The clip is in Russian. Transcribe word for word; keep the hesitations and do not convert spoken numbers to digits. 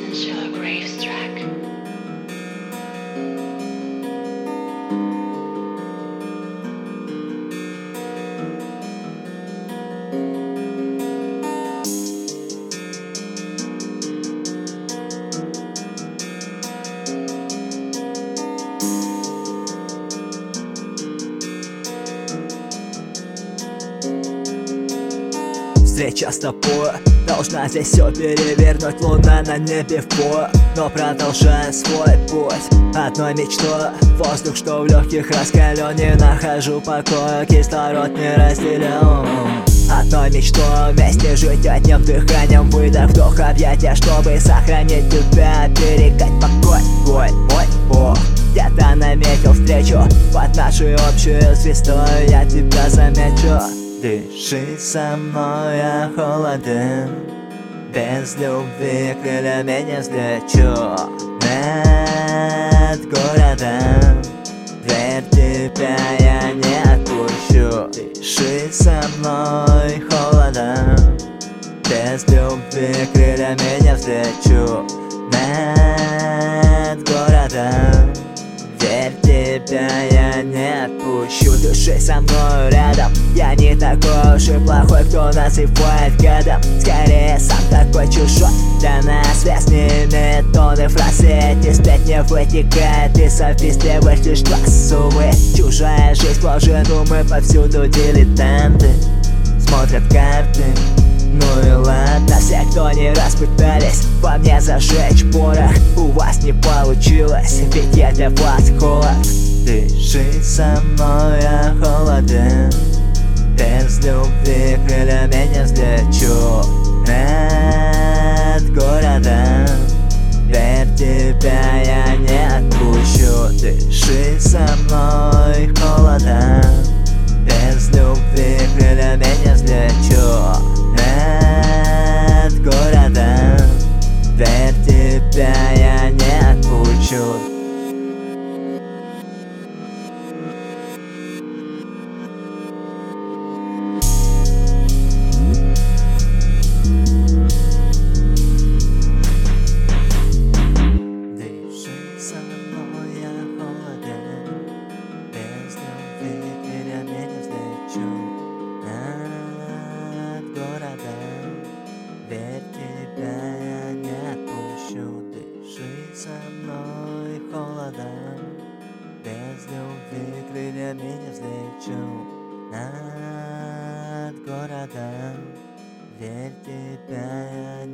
Show Graves track. Встреча с тобой должна здесь все перевернуть. Луна на небе в бой, но продолжаю свой путь одной мечтой. Воздух, что в легких раскален, не нахожу покоя, кислород не разделен. Одной мечтой вместе жить одним дыханием, выдох, вдох, объятия, чтобы сохранить тебя, берегать покой. Твой мой Бог где-то наметил встречу под нашей общей звездой, я тебя замечу. Дыши со мной, я холоден, без любви крыльями не взлечу над городом, дверь тебя я не отпущу. Дыши со мной, холодом, без любви крыльями не взлечу над городом, дверь тебя я не отпущу. Дыши со мной рядом, я не такой уж и плохой, кто называет гадом. Скорее сам такой чужой, для нас связь не имеет тоны. Фразы эти спять не вытекает из описливых лишь глаз. Увы, чужая жизнь вложит умы, повсюду дилетанты смотрят карты. Ну и ладно, все, кто не раз пытались во мне зажечь порох, у вас не получилось, ведь я для вас холод. Дыши со мной, я холоден, без любви крыльями не взлечу над городом, дверь тебя я не отпущу. Дыши со мной, холодом, без любви крыльями не взлечу над городом, дверь тебя я не отпущу. Дверь тебя я не отпущу. Дыши со мной, холодом, без любви крыльями не взлечу над городом, дверь тебя я